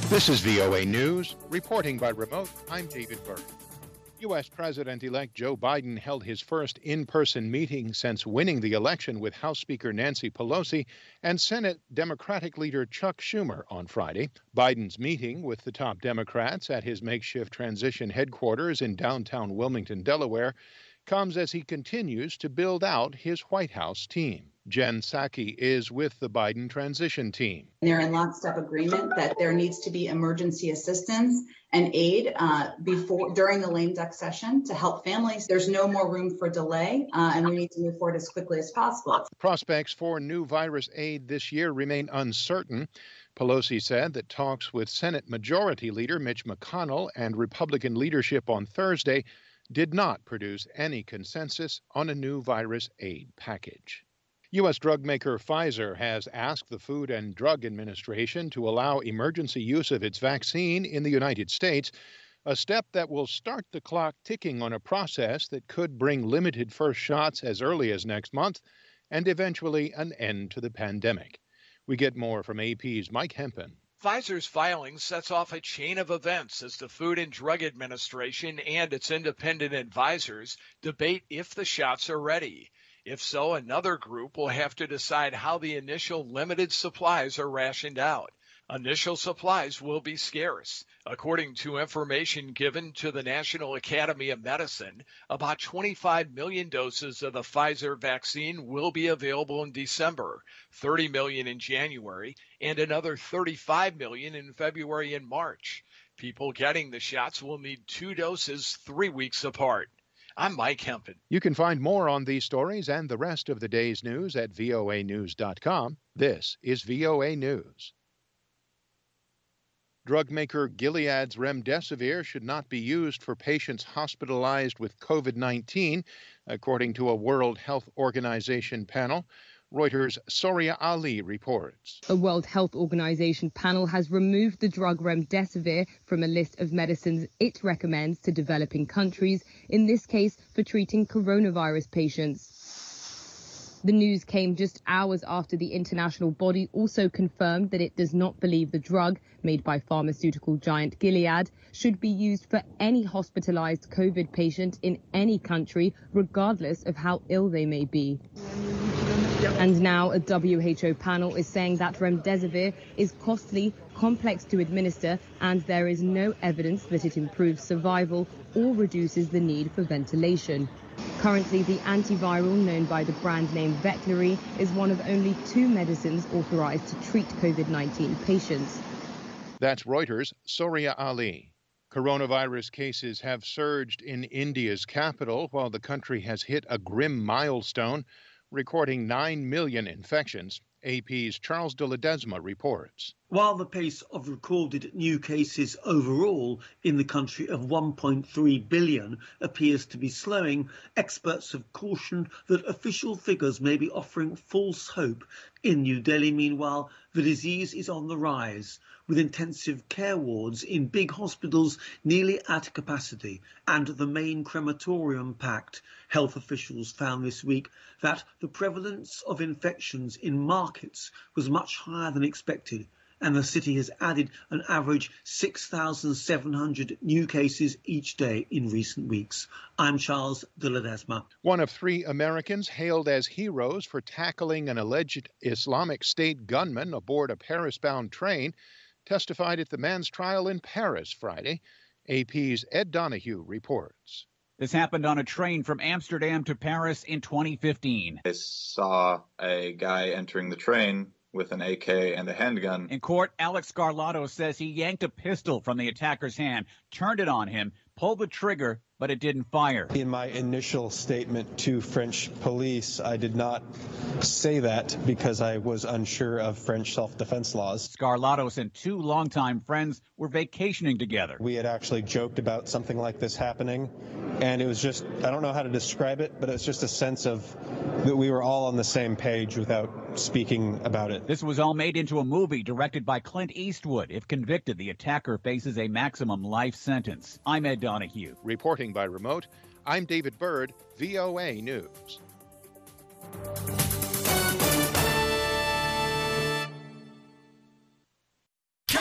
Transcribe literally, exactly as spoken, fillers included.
This is V O A News. Reporting by remote, I'm David Byrd. U S. President-elect Joe Biden held his first in-person meeting since winning the election with House Speaker Nancy Pelosi and Senate Democratic leader Chuck Schumer on Friday. Biden's meeting with the top Democrats at his makeshift transition headquarters in downtown Wilmington, Delaware, comes as he continues to build out his White House team. Jen Psaki is with the Biden transition team. They're in lockstep agreement that there needs to be emergency assistance and aid uh, before during the lame duck session to help families. There's no more room for delay, uh, and we need to move forward as quickly as possible. Prospects for new virus aid this year remain uncertain. Pelosi said that talks with Senate Majority Leader Mitch McConnell and Republican leadership on Thursday did not produce any consensus on a new virus aid package. U S drug maker Pfizer has asked the Food and Drug Administration to allow emergency use of its vaccine in the United States, a step that will start the clock ticking on a process that could bring limited first shots as early as next month and eventually an end to the pandemic. We get more from A P's Mike Hempen. Pfizer's filing sets off a chain of events as the Food and Drug Administration and its independent advisors debate if the shots are ready. If so, another group will have to decide how the initial limited supplies are rationed out. Initial supplies will be scarce. According to information given to the National Academy of Medicine, about twenty-five million doses of the Pfizer vaccine will be available in December, thirty million in January, and another thirty-five million in February and March. People getting the shots will need two doses three weeks apart. I'm Mike Hempen. You can find more on these stories and the rest of the day's news at V O A news dot com. This is V O A News. Drug maker Gilead's remdesivir should not be used for patients hospitalized with COVID nineteen, according to a World Health Organization panel. Reuters' Soria Ali reports. A World Health Organization panel has removed the drug remdesivir from a list of medicines it recommends to developing countries, in this case for treating coronavirus patients. The news came just hours after the international body also confirmed that it does not believe the drug, made by pharmaceutical giant Gilead, should be used for any hospitalized COVID patient in any country, regardless of how ill they may be. And now a W H O panel is saying that remdesivir is costly, complex to administer, and there is no evidence that it improves survival or reduces the need for ventilation. Currently, the antiviral known by the brand name Veklury is one of only two medicines authorized to treat COVID nineteen patients. That's Reuters' Soria Ali. Coronavirus cases have surged in India's capital while the country has hit a grim milestone, recording nine million infections. A P's Charles de Ledesma reports. While the pace of recorded new cases overall in the country of one point three billion appears to be slowing, experts have cautioned that official figures may be offering false hope. In New Delhi, meanwhile, the disease is on the rise, with intensive care wards in big hospitals nearly at capacity and the main crematorium packed. Health officials found this week that the prevalence of infections in markets was much higher than expected, and the city has added an average six thousand seven hundred new cases each day in recent weeks. I'm Charles de Ledesma. One of three Americans hailed as heroes for tackling an alleged Islamic State gunman aboard a Paris-bound train testified at the man's trial in Paris Friday. A P's Ed Donahue reports. This happened on a train from Amsterdam to Paris in twenty fifteen. I saw a guy entering the train with an A K and a handgun. In court, Alex Scarlato says he yanked a pistol from the attacker's hand, turned it on him, pulled the trigger, but it didn't fire. In my initial statement to French police, I did not say that because I was unsure of French self-defense laws. Scarlatos and two longtime friends were vacationing together. We had actually joked about something like this happening, and it was just, I don't know how to describe it, but it's just a sense of that we were all on the same page without speaking about it. This was all made into a movie directed by Clint Eastwood. If convicted, the attacker faces a maximum life sentence. I'm Ed Donahue. Reporting by remote, I'm David Byrd, V O A News.